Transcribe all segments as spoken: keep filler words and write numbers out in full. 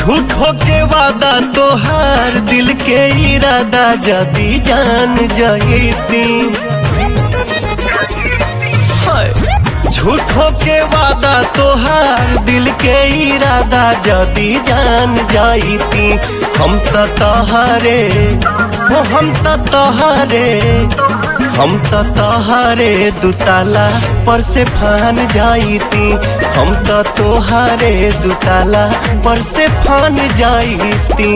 झूठो के वादा तोहार दिल के इरादा जदी जान जाती। झूठो के वादा तोहार दिल के इरादा जदी जान जाती। हम तो तोहरे हो हम तो तोहरे हम तो तोहरे दुताला पर से फान जाती। हम तो तोहरे दुताला पर से फान जाती।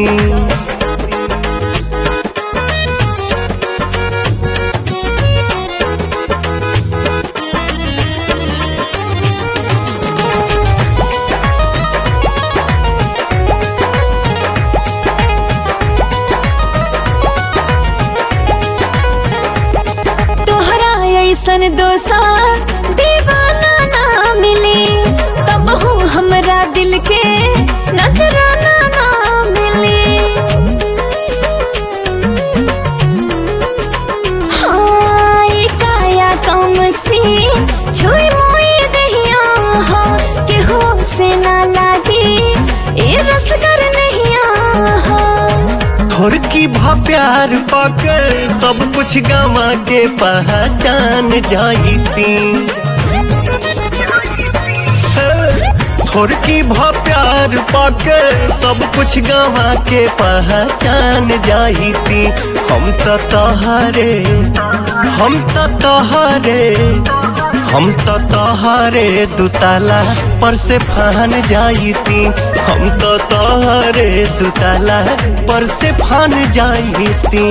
सन दो साल दीवाना ना मिली तब हूँ हमरा दिल के नजराना ना मिली। हाँ ये काया कम सी छुई मुई दहिया हो कि हो से ना लागी ये रसगर नहीं हो। थोड़ की भा प्यार पाकर सब कुछ गवा के पहचान जाती। थोड़ की भा प्यार पाकर सब कुछ गवा के पहचान जाती। हम तो तोहरे हम तो तोहरे हम तो तोहरे दुताला पर से फान जाती। हम तो तोहरे दुताला पर से फान जाती।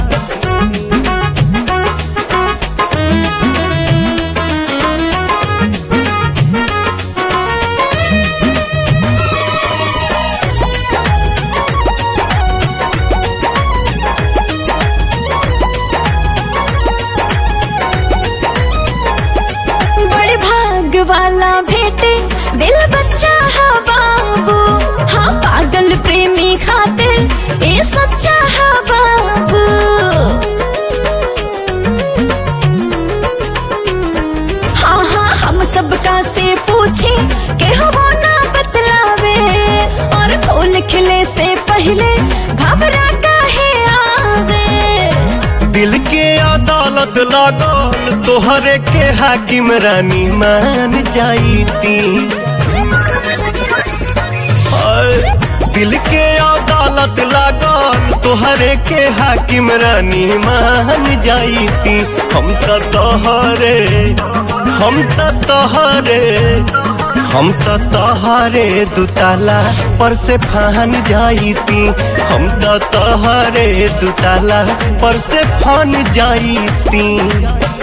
वाला भेटे दिल बच्चा है बाबू। हाँ पागल प्रेमी खातिर ये सच्चा है बाबू। हाँ हाँ हम सबका से पूछे के हो ना बतलावे और फूल खिले से पहले घबरा काहे आवे। दिल के अदालत लागल तोहरे के हाकिम रानी मान जाती। दिल के अदालत लागल तोहरे के हाकिम रानी मान जाती। हम तो तोहरे हम तो तोहरे हम तो तोहरे दुताला पर से फान जाती। हम तो तोहरे दुताला पर से फान जाती।